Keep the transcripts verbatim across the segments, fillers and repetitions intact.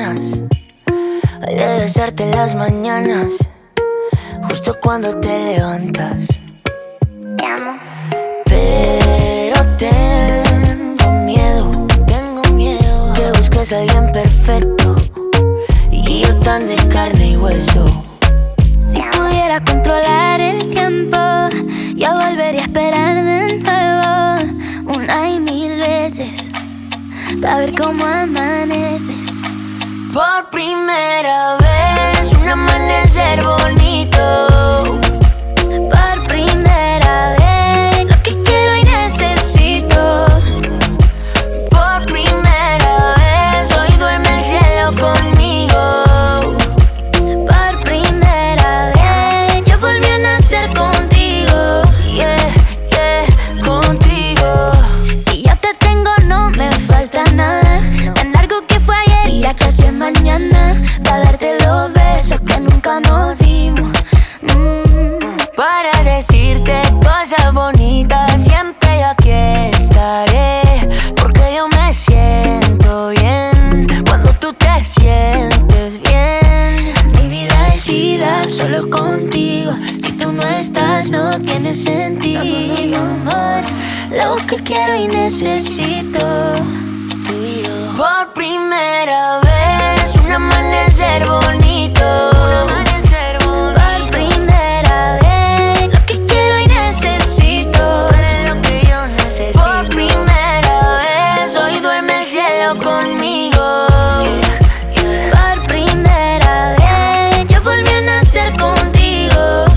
ganas ay, de besarte en las mañanas, justo cuando te levantas. Te amo. Pero tengo miedo, tengo miedo que busques a alguien perfecto y yo tan de carne y hueso. Si pudiera controlar el tiempo, yo volvería a esperar de nuevo una y mil veces para ver cómo amaneces. Por primera vez, un amanecer bonito. Por primera vez, lo que quiero y necesito. Por primera vez, hoy duerme el cielo conmigo. Por primera vez, yo volví a nacer contigo. Yeah, yeah, contigo. Si yo te tengo no me falta nada. Tan largo que fue ayer y ya casi es mañana. Pa' darte los besos que nunca nos dimos. mm. Para decirte cosas bonitas, siempre yo aquí estaré. Porque yo me siento bien cuando tú te sientes bien. Mi vida es vida solo contigo. Si tú no estás no tiene sentido, amor. Lo que quiero y necesito. Tú y yo. Por primera vez, un amanecer bonito. Un amanecer bonito. Por primera vez, lo que quiero y necesito. Tú eres lo que yo necesito. Por primera vez, hoy duerme el cielo conmigo. Por primera vez, yo volví a nacer contigo.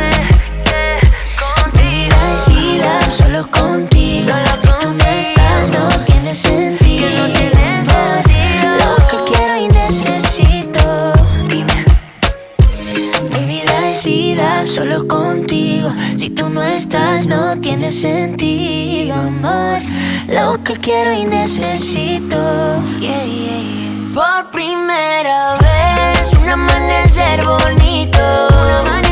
Mi vida es vida solo contigo. Solo Si tú no estás no tiene sentido. Que no tiene sentido. Lo que quiero y necesito. Mi vida es vida solo contigo. Si tú no estás no tiene sentido, amor. Lo que quiero y necesito. Yeah, yeah, yeah. Por primera vez, un amanecer bonito. Un amanecer